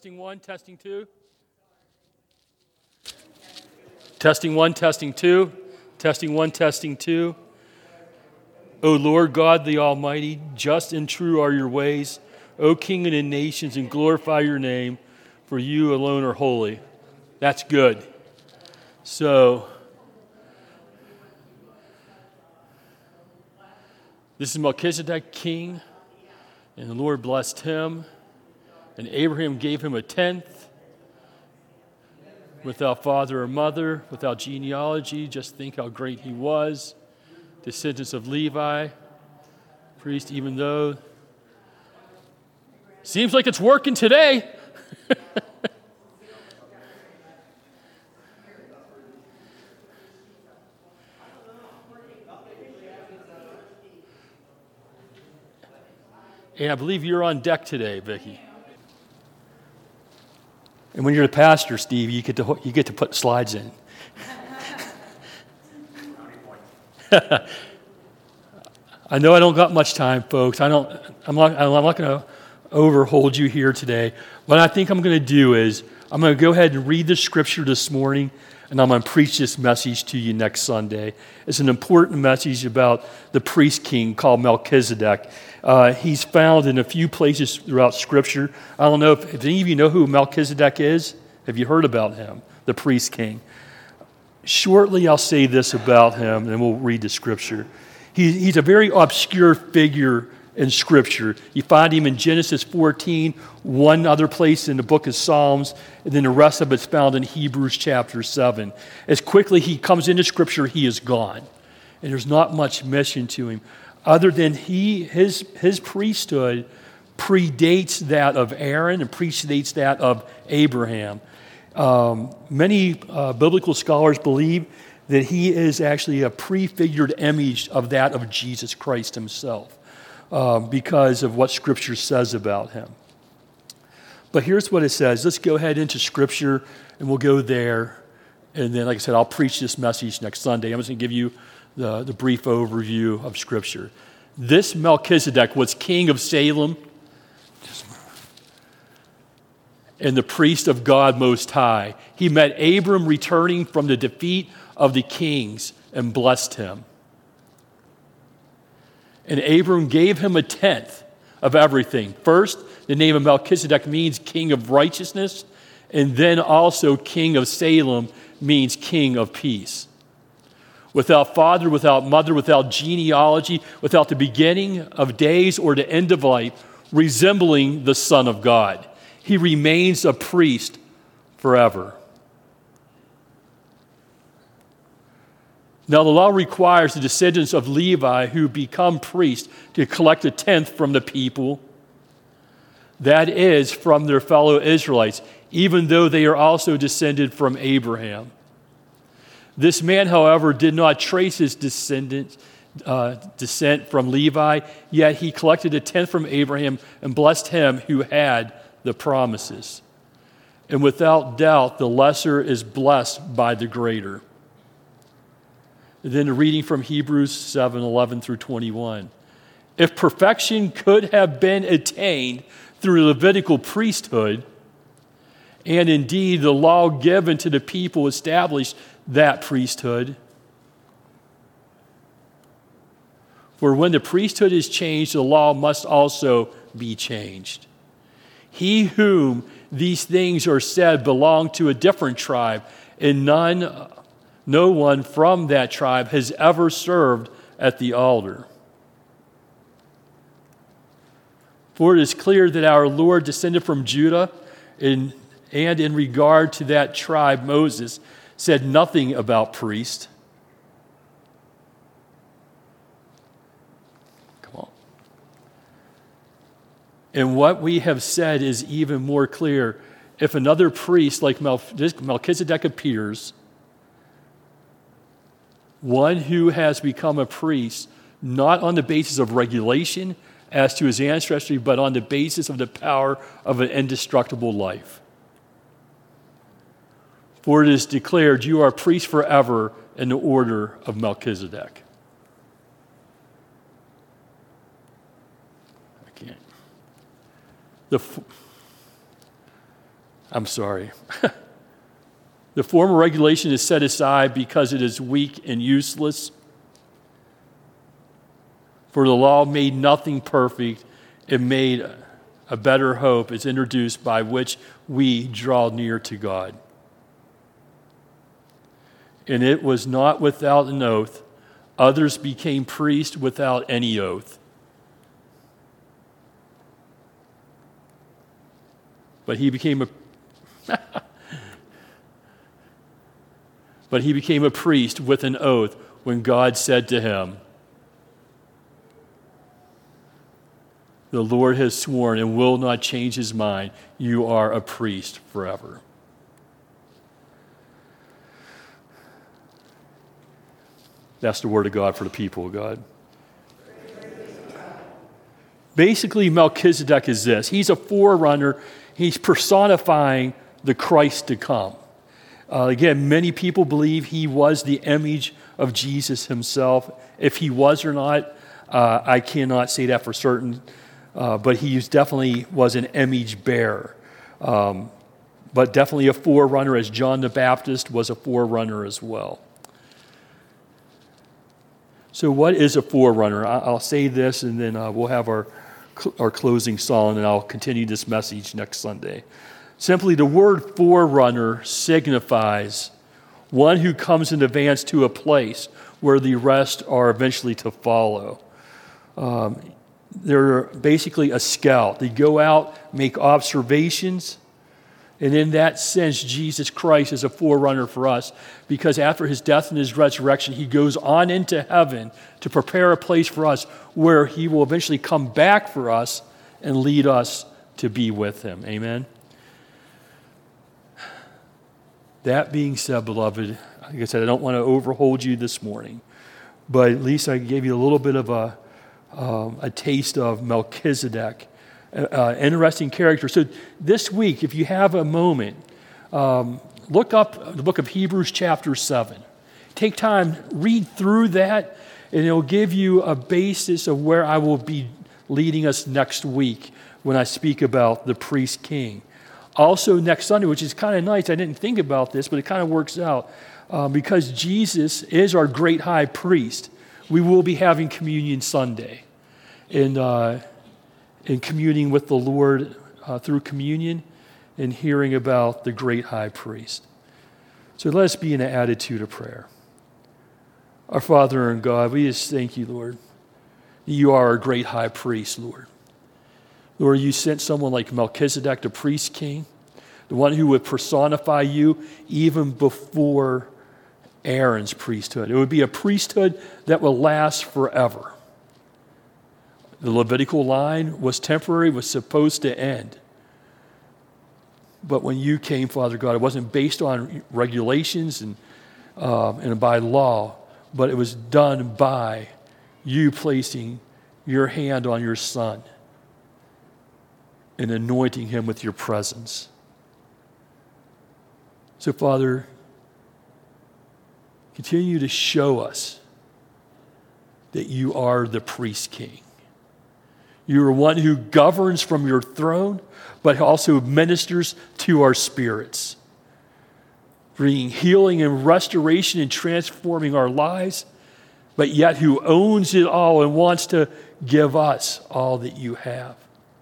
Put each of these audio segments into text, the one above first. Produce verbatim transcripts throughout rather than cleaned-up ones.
Testing one, testing two. Testing one, testing two. Testing one, testing two. O Lord God the Almighty, just and true are your ways, O King of the nations, and glorify your name, for you alone are holy. That's good. So, this is Melchizedek, king, and the Lord blessed him, and Abraham gave him a tenth, without father or mother, without genealogy. Just think how great he was. Descendants of Levi, priest, even though seems like it's working today. And I believe you're on deck today, Vicki. And when you're the pastor, Steve, you get to you get to put slides in. I know I don't got much time, folks. I don't. I'm not. I'm not going to overhold you here today. What I think I'm going to do is I'm going to go ahead and read the scripture this morning, and I'm going to preach this message to you next Sunday. It's an important message about the priest king called Melchizedek. Uh, he's found in a few places throughout Scripture. I don't know if, if any of you know who Melchizedek is. Have you heard about him, the priest king? Shortly, I'll say this about him, and we'll read the Scripture. He, he's a very obscure figure in Scripture. You find him in Genesis fourteen, one other place in the book of Psalms, and then the rest of it's found in Hebrews chapter seven. As quickly he comes into Scripture, he is gone. And there's not much mention to him. Other than he, his, his priesthood predates that of Aaron and predates that of Abraham. Um, many uh, biblical scholars believe that he is actually a prefigured image of that of Jesus Christ himself um, because of what Scripture says about him. But here's what it says. Let's go ahead into Scripture, and we'll go there. And then, like I said, I'll preach this message next Sunday. I'm just going to give you The, the brief overview of Scripture. This Melchizedek was king of Salem and the priest of God Most High. He met Abram returning from the defeat of the kings and blessed him. And Abram gave him a tenth of everything. First, the name of Melchizedek means king of righteousness, and then also king of Salem means king of peace. Without father, without mother, without genealogy, without the beginning of days or the end of life, resembling the Son of God. He remains a priest forever. Now, the law requires the descendants of Levi who become priests to collect a tenth from the people, that is, from their fellow Israelites, even though they are also descended from Abraham. This man, however, did not trace his descendant, uh, descent from Levi, yet he collected a tenth from Abraham and blessed him who had the promises. And without doubt, the lesser is blessed by the greater. And then a reading from Hebrews seven, eleven through twenty-one. If perfection could have been attained through Levitical priesthood, and indeed the law given to the people established that priesthood. For when the priesthood is changed, the law must also be changed. He whom these things are said belonged to a different tribe, and none, no one from that tribe has ever served at the altar. For it is clear that our Lord descended from Judah, and, and in regard to that tribe, Moses said nothing about priest. Come on. And what we have said is even more clear. If another priest like Melchizedek appears, one who has become a priest, not on the basis of regulation as to his ancestry, but on the basis of the power of an indestructible life. For it is declared, you are priests forever in the order of Melchizedek. I can't. The, I'm sorry. The former regulation is set aside because it is weak and useless. For the law made nothing perfect. It made a better hope is introduced by which we draw near to God. And it was not without an oath. Others became priests without any oath. But he became a But he became a priest with an oath when God said to him, "The Lord has sworn and will not change his mind. You are a priest forever." That's the word of God for the people of God. Basically, Melchizedek is this. He's a forerunner. He's personifying the Christ to come. Uh, again, many people believe he was the image of Jesus himself. If he was or not, uh, I cannot say that for certain. Uh, but he definitely was an image bearer. Um, but definitely a forerunner, as John the Baptist was a forerunner as well. So what is a forerunner? I'll say this, and then uh, we'll have our, our closing song, and I'll continue this message next Sunday. Simply, the word forerunner signifies one who comes in advance to a place where the rest are eventually to follow. Um, they're basically a scout. They go out, make observations, and in that sense, Jesus Christ is a forerunner for us, because after his death and his resurrection, he goes on into heaven to prepare a place for us where he will eventually come back for us and lead us to be with him. Amen? That being said, beloved, like I said, I don't want to overhold you this morning, but at least I gave you a little bit of a, um, a taste of Melchizedek. Uh, interesting character. So this week, if you have a moment, um, look up the book of Hebrews chapter seven. Take time, read through that, and it'll give you a basis of where I will be leading us next week when I speak about the priest king. Also next Sunday, which is kind of nice, I didn't think about this, but it kind of works out. Uh, because Jesus is our great high priest, we will be having Communion Sunday. And uh in communing with the Lord uh, through communion and hearing about the great high priest. So let us be in an attitude of prayer. Our Father and God, we just thank you, Lord. You are our great high priest, Lord. Lord, you sent someone like Melchizedek, the priest king, the one who would personify you even before Aaron's priesthood. It would be a priesthood that will last forever. The Levitical line was temporary, was supposed to end. But when you came, Father God, it wasn't based on regulations and, um, and by law, but it was done by you placing your hand on your Son and anointing him with your presence. So, Father, continue to show us that you are the priest king. You are one who governs from your throne, but also ministers to our spirits, bringing healing and restoration and transforming our lives, but yet who owns it all and wants to give us all that you have.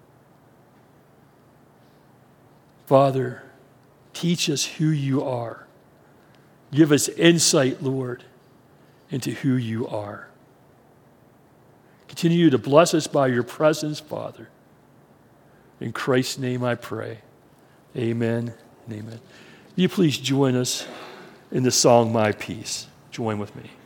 Father, teach us who you are. Give us insight, Lord, into who you are. Continue to bless us by your presence, Father. In Christ's name I pray. Amen and amen. Will you please join us in the song, My Peace? Join with me.